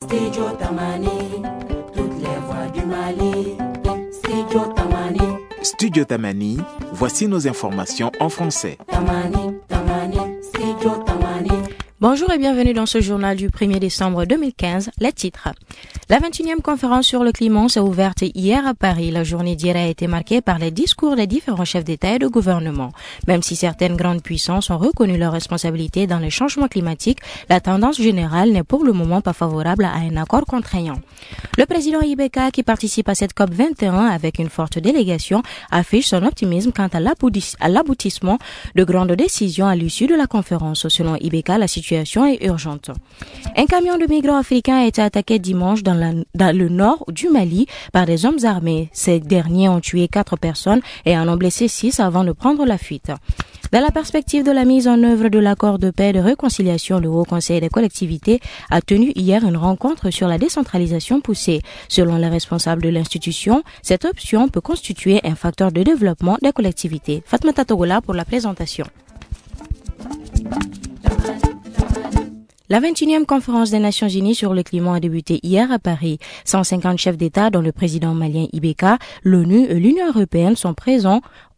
Studio Tamani, toutes les voix du Mali. Studio Tamani. Studio Tamani, voici nos informations en français. Tamani, Tamani, Studio Tamani. Bonjour et bienvenue dans ce journal du 1er décembre 2015. Les titres. La 21e conférence sur le climat s'est ouverte hier à Paris. La journée d'hier a été marquée par les discours des différents chefs d'État et de gouvernement. Même si certaines grandes puissances ont reconnu leurs responsabilités dans les changements climatiques, la tendance générale n'est pour le moment pas favorable à un accord contraignant. Le président Ibeka, qui participe à cette COP 21 avec une forte délégation, affiche son optimisme quant à l'aboutissement de grandes décisions à l'issue de la conférence. Selon Ibeka, la situation est urgente. Un camion de migrants africains a été attaqué dimanche dans le nord du Mali par des hommes armés. Ces derniers ont tué 4 personnes et en ont blessé 6 avant de prendre la fuite. Dans la perspective de la mise en œuvre de l'accord de paix et de réconciliation, le Haut Conseil des collectivités a tenu hier une rencontre sur la décentralisation poussée. Selon les responsables de l'institution, cette option peut constituer un facteur de développement des collectivités. Fatmata Togola pour la présentation. La 21e conférence des Nations Unies sur le climat a débuté hier à Paris. 150 chefs d'État, dont le président malien Ibeka, l'ONU et l'Union européenne sont présents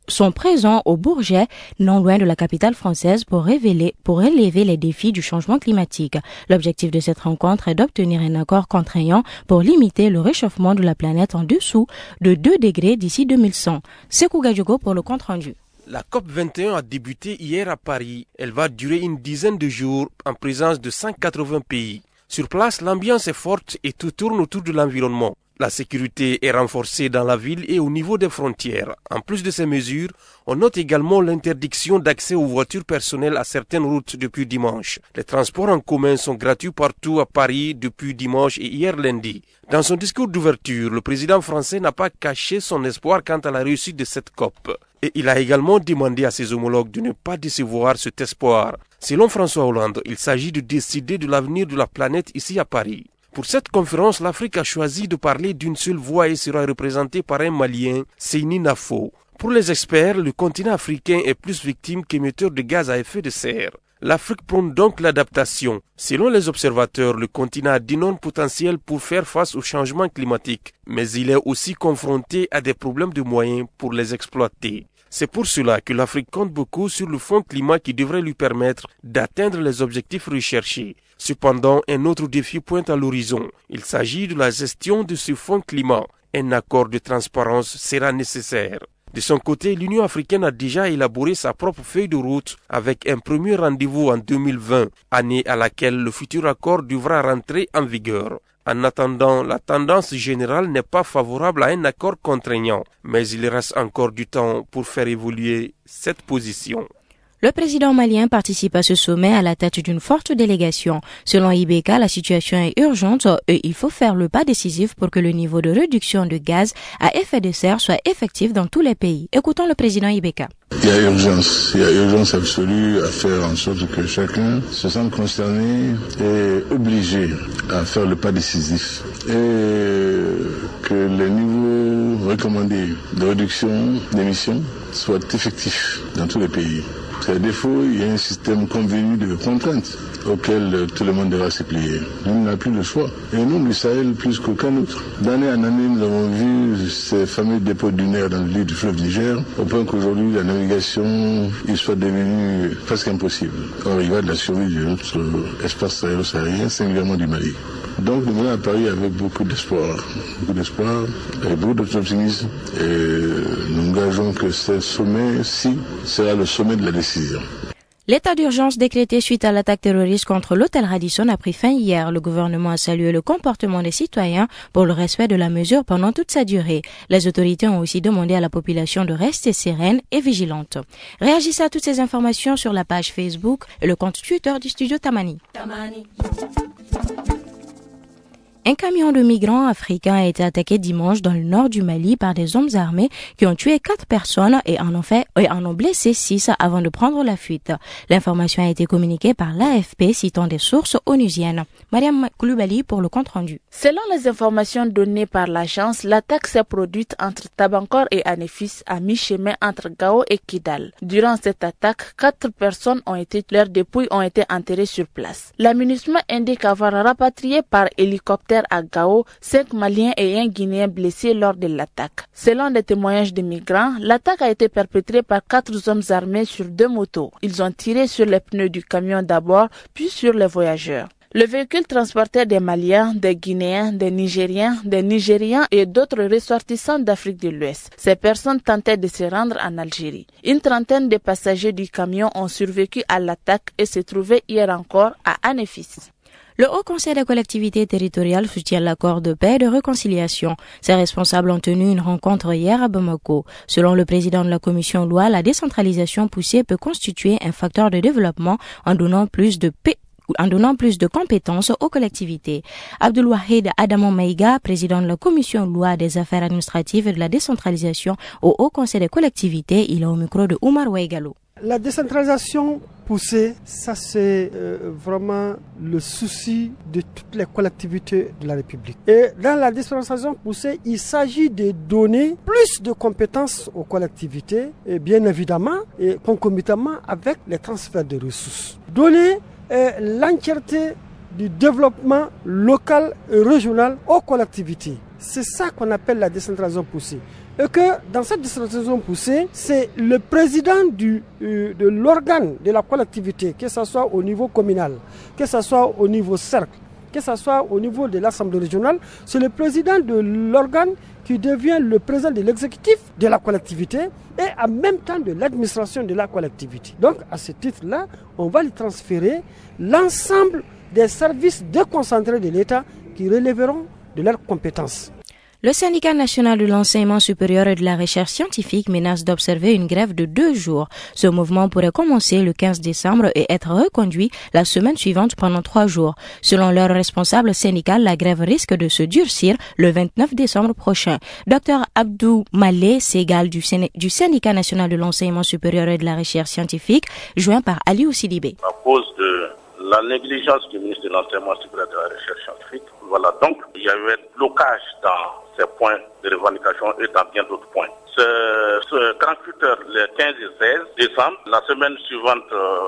au Bourget, non loin de la capitale française, pour relever les défis du changement climatique. L'objectif de cette rencontre est d'obtenir un accord contraignant pour limiter le réchauffement de la planète en dessous de 2 degrés d'ici 2100. Sekou Gadjogo pour le compte-rendu. La COP 21 a débuté hier à Paris. Elle va durer une dizaine de jours en présence de 180 pays. Sur place, l'ambiance est forte et tout tourne autour de l'environnement. La sécurité est renforcée dans la ville et au niveau des frontières. En plus de ces mesures, on note également l'interdiction d'accès aux voitures personnelles à certaines routes depuis dimanche. Les transports en commun sont gratuits partout à Paris depuis dimanche et hier lundi. Dans son discours d'ouverture, le président français n'a pas caché son espoir quant à la réussite de cette COP. Et il a également demandé à ses homologues de ne pas décevoir cet espoir. Selon François Hollande, il s'agit de décider de l'avenir de la planète ici à Paris. Pour cette conférence, l'Afrique a choisi de parler d'une seule voix et sera représentée par un Malien, Seyni Nafo. Pour les experts, le continent africain est plus victime qu'émetteur de gaz à effet de serre. L'Afrique prône donc l'adaptation. Selon les observateurs, le continent a d'énormes potentiels pour faire face au changement climatique, mais il est aussi confronté à des problèmes de moyens pour les exploiter. C'est pour cela que l'Afrique compte beaucoup sur le fonds climat qui devrait lui permettre d'atteindre les objectifs recherchés. Cependant, un autre défi pointe à l'horizon. Il s'agit de la gestion de ce fonds climat. Un accord de transparence sera nécessaire. De son côté, l'Union africaine a déjà élaboré sa propre feuille de route avec un premier rendez-vous en 2020, année à laquelle le futur accord devra rentrer en vigueur. En attendant, la tendance générale n'est pas favorable à un accord contraignant, mais il reste encore du temps pour faire évoluer cette position. Le président malien participe à ce sommet à la tête d'une forte délégation. Selon Ibeka, la situation est urgente et il faut faire le pas décisif pour que le niveau de réduction de gaz à effet de serre soit effectif dans tous les pays. Écoutons le président Ibeka. Il y a urgence absolue à faire en sorte que chacun se sente concerné et obligé à faire le pas décisif et que les niveaux recommandés de réduction d'émissions soient effectifs dans tous les pays. À défaut, il y a un système convenu de contraintes auquel tout le monde devra se plier. On n'a plus le choix. Et nous, le Sahel, plus qu'aucun autre. D'année en année, nous avons vu ces fameux dépôts dunaires dans le lit du fleuve Niger, au point qu'aujourd'hui, la navigation il soit devenue presque impossible. Or, il va de la survie de notre espace sahélo-saharien, singulièrement du Mali. Donc, nous venons à Paris avec beaucoup d'espoir et beaucoup d'optimisme. Et nous engageons que ce sommet-ci sera le sommet de la décision. L'état d'urgence décrété suite à l'attaque terroriste contre l'hôtel Radisson a pris fin hier. Le gouvernement a salué le comportement des citoyens pour le respect de la mesure pendant toute sa durée. Les autorités ont aussi demandé à la population de rester sereine et vigilante. Réagissez à toutes ces informations sur la page Facebook et le compte Twitter du studio Tamani. Un camion de migrants africains a été attaqué dimanche dans le nord du Mali par des hommes armés qui ont tué 4 personnes et en ont blessé 6 avant de prendre la fuite. L'information a été communiquée par l'AFP citant des sources onusiennes. Mariam Koulibaly pour le compte-rendu. Selon les informations données par l'agence, l'attaque s'est produite entre Tabankor et Anefis à mi-chemin entre Gao et Kidal. Durant cette attaque, 4 personnes leurs dépouilles ont été enterrées sur place. La MINUSMA indique avoir rapatrié par hélicoptère à Gao 5 Maliens et un Guinéen blessés lors de l'attaque. Selon des témoignages de migrants, l'attaque a été perpétrée par 4 hommes armés sur 2 motos. Ils ont tiré sur les pneus du camion d'abord, puis sur les voyageurs. Le véhicule transportait des Maliens, des Guinéens, des Nigériens et d'autres ressortissants d'Afrique de l'Ouest. Ces personnes tentaient de se rendre en Algérie. Une trentaine de passagers du camion ont survécu à l'attaque et se trouvaient hier encore à Anefis. Le Haut Conseil des collectivités territoriales soutient l'accord de paix et de réconciliation. Ses responsables ont tenu une rencontre hier à Bamako. Selon le président de la commission loi, la décentralisation poussée peut constituer un facteur de développement en donnant plus de compétences aux collectivités. Abdelwahid Adamon Maïga, président de la commission loi des affaires administratives et de la décentralisation au Haut Conseil des collectivités, il est au micro de Oumar Ouaigalo. La décentralisation poussée, ça c'est vraiment le souci de toutes les collectivités de la République. Et dans la décentralisation poussée, il s'agit de donner plus de compétences aux collectivités, et bien évidemment, et concomitamment avec les transferts de ressources. Donner l'entièreté du développement local et régional aux collectivités. C'est ça qu'on appelle la décentralisation poussée. Et que dans cette décentralisation poussée, c'est le président de l'organe de la collectivité, que ce soit au niveau communal, que ce soit au niveau cercle, que ce soit au niveau de l'Assemblée régionale, c'est le président de l'organe qui devient le président de l'exécutif de la collectivité et en même temps de l'administration de la collectivité. Donc à ce titre-là, on va lui transférer l'ensemble des services déconcentrés de l'État qui relèveront de leurs compétences. Le syndicat national de l'enseignement supérieur et de la recherche scientifique menace d'observer une grève de 2 jours. Ce mouvement pourrait commencer le 15 décembre et être reconduit la semaine suivante pendant 3 jours. Selon leur responsable syndical, la grève risque de se durcir le 29 décembre prochain. Dr Abdou Malé Segal du syndicat national de l'enseignement supérieur et de la recherche scientifique, joint par Aliou Sidibé. À cause de la négligence du ministre de l'enseignement supérieur et de la recherche scientifique, voilà, donc il y avait blocage dans ces points de revendication et dans bien d'autres points. Ce 48 heures, les 15 et 16 décembre, la semaine suivante,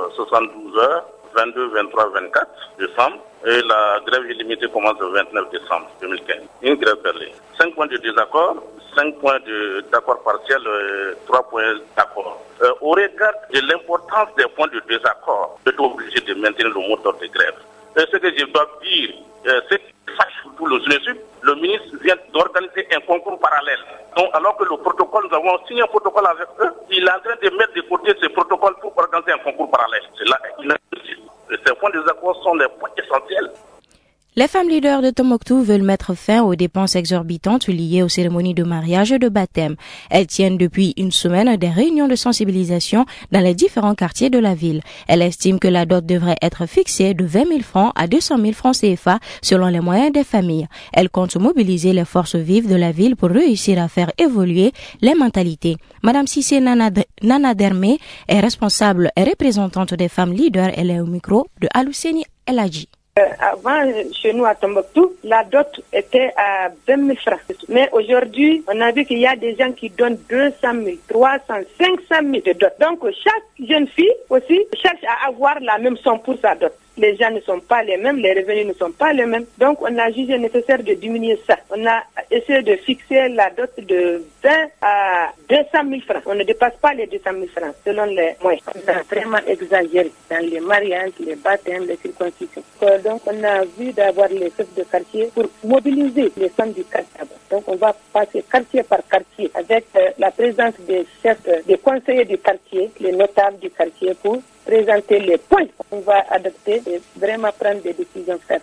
72 heures, 22, 23, 24 décembre, et la grève illimitée commence le 29 décembre 2015. Une grève perlée. 5 points de désaccord, 5 points d'accord partiel, 3 points d'accord. Au regard de l'importance des points de désaccord, je suis obligé de maintenir le mot d'ordre de grève. Et ce que je dois dire, c'est que surtout le SNESUP, le ministre vient d'organiser un concours parallèle. Donc, alors que le protocole, nous avons signé un protocole avec eux, il est en train de mettre de côté ce protocole pour organiser un concours parallèle. C'est là une injustice. Ces points de désaccord sont des points essentiels. Les femmes leaders de Tombouctou veulent mettre fin aux dépenses exorbitantes liées aux cérémonies de mariage et de baptême. Elles tiennent depuis une semaine des réunions de sensibilisation dans les différents quartiers de la ville. Elles estiment que la dot devrait être fixée de 20 000 francs à 200 000 francs CFA selon les moyens des familles. Elles comptent mobiliser les forces vives de la ville pour réussir à faire évoluer les mentalités. Madame Sissé Nana Dermé est responsable et représentante des femmes leaders. Elle est au micro de Alousseni Eladji. Avant, chez nous à Tombouctou, la dot était à 20 000 francs. Mais aujourd'hui, on a vu qu'il y a des gens qui donnent 200 000, 300 000, 500 000 de dot. Donc, chaque jeune fille aussi cherche à avoir la même somme pour sa dot. Les gens ne sont pas les mêmes, les revenus ne sont pas les mêmes. Donc, on a jugé nécessaire de diminuer ça. On a essayé de fixer la dot de 20 à 200 000 francs. On ne dépasse pas les 200 000 francs selon les moyens. On a vraiment exagéré dans les mariages, les baptêmes, les circoncisions. Donc, on a vu d'avoir les chefs de quartier pour mobiliser les femmes du quartier. Donc, on va passer quartier par quartier avec la présence des chefs, des conseillers du quartier, les notables du quartier pour présenter les points qu'on va adopter et vraiment prendre des décisions fermes.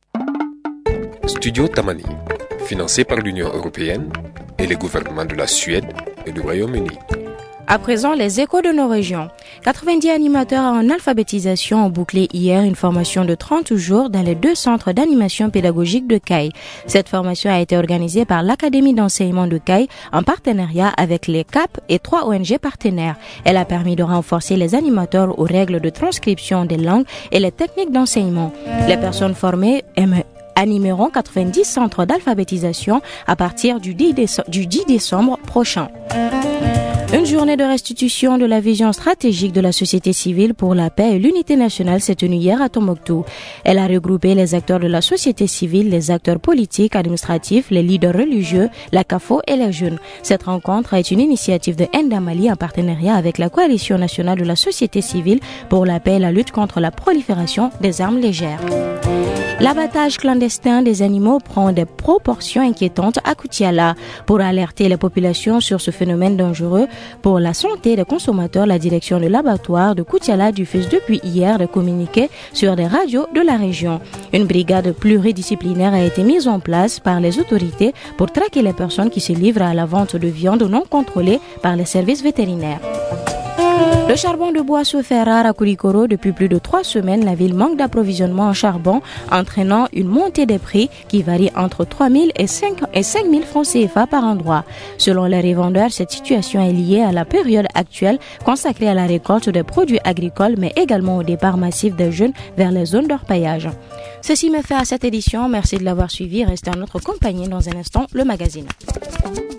Studio Tamani, financé par l'Union européenne et les gouvernements de la Suède et du Royaume-Uni. À présent, les échos de nos régions. 90 animateurs en alphabétisation ont bouclé hier une formation de 30 jours dans les 2 centres d'animation pédagogique de Caille. Cette formation a été organisée par l'Académie d'enseignement de Caille en partenariat avec les CAP et 3 ONG partenaires. Elle a permis de renforcer les animateurs aux règles de transcription des langues et les techniques d'enseignement. Les personnes formées animeront 90 centres d'alphabétisation à partir du 10 décembre prochain. Une journée de restitution de la vision stratégique de la société civile pour la paix et l'unité nationale s'est tenue hier à Tombouctou. Elle a regroupé les acteurs de la société civile, les acteurs politiques, administratifs, les leaders religieux, la CAFO et les jeunes. Cette rencontre est une initiative de Ndamali en partenariat avec la Coalition nationale de la société civile pour la paix et la lutte contre la prolifération des armes légères. L'abattage clandestin des animaux prend des proportions inquiétantes à Koutiala. Pour alerter les populations sur ce phénomène dangereux pour la santé des consommateurs, la direction de l'abattoir de Koutiala diffuse depuis hier de communiqués sur des radios de la région. Une brigade pluridisciplinaire a été mise en place par les autorités pour traquer les personnes qui se livrent à la vente de viande non contrôlée par les services vétérinaires. Le charbon de bois se fait rare à Koulikoro. Depuis plus de 3 semaines, la ville manque d'approvisionnement en charbon, entraînant une montée des prix qui varie entre 3 000 et 5 000 francs CFA par endroit. Selon les revendeurs, cette situation est liée à la période actuelle consacrée à la récolte des produits agricoles, mais également au départ massif des jeunes vers les zones d'orpaillage. Ceci me fait à cette édition. Merci de l'avoir suivi. Restez en notre compagnie. Dans un instant, le magazine.